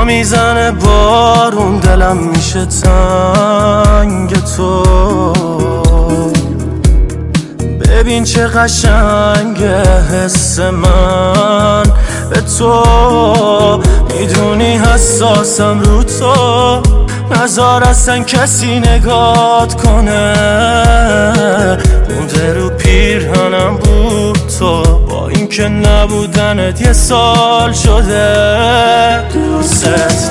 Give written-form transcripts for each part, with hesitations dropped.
تا میزنه بارون دلم میشه تنگ تو. ببین چه قشنگه حس من به تو، میدونی حساسم رو تو، نزار اصلا کسی نگات کنه. مونده رو پیرهنم بود تو، با اینکه نبودنت یه سال شده. دوست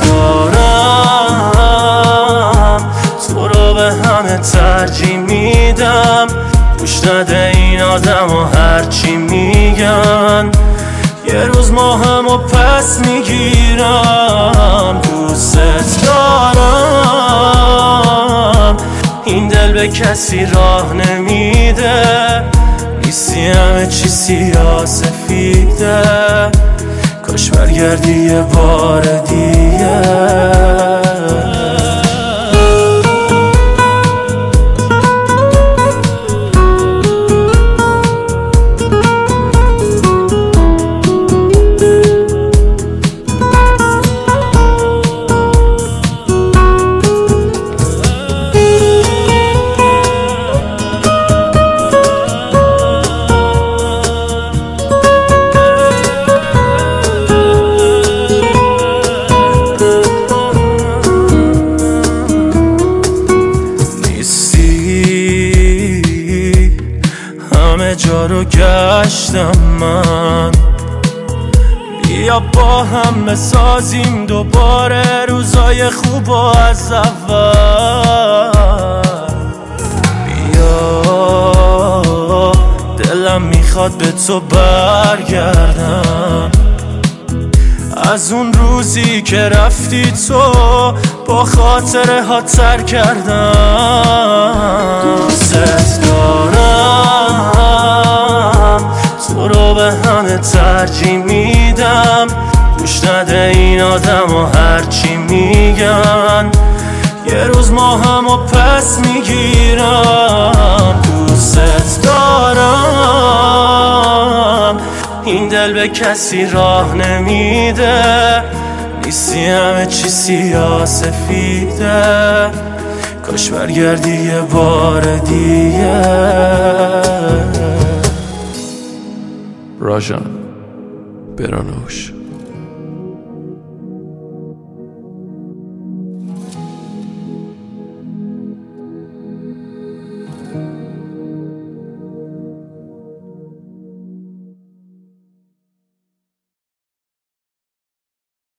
دارم تو رو به همه ترجیح میدم، گوش نده این آدم و هرچی میگن، یه روز ما همو پس میگیرم. دوست دارم این دل به کسی راه نمیده، نیستی همه چی سیاه سفیده، کاش برگردی یه بار دیگه. همه جا رو گشتم من، بیا با هم بسازیم دوباره روزای خوب و از اول. بیا دلم میخواد به تو برگردم، از اون روزی که رفتی تو با خاطره ها تر کردم. دوست دارم تو رو به همه ترجیح میدم، گوش نده این آدم و هرچی میگن، یه روز ما همو پس میگیرم. دوست دارم این دل به کسی راه نمیده، نیستی همه چی سیاه سفیده، کاش برگردی یه بار دیگه. راژان برانوش.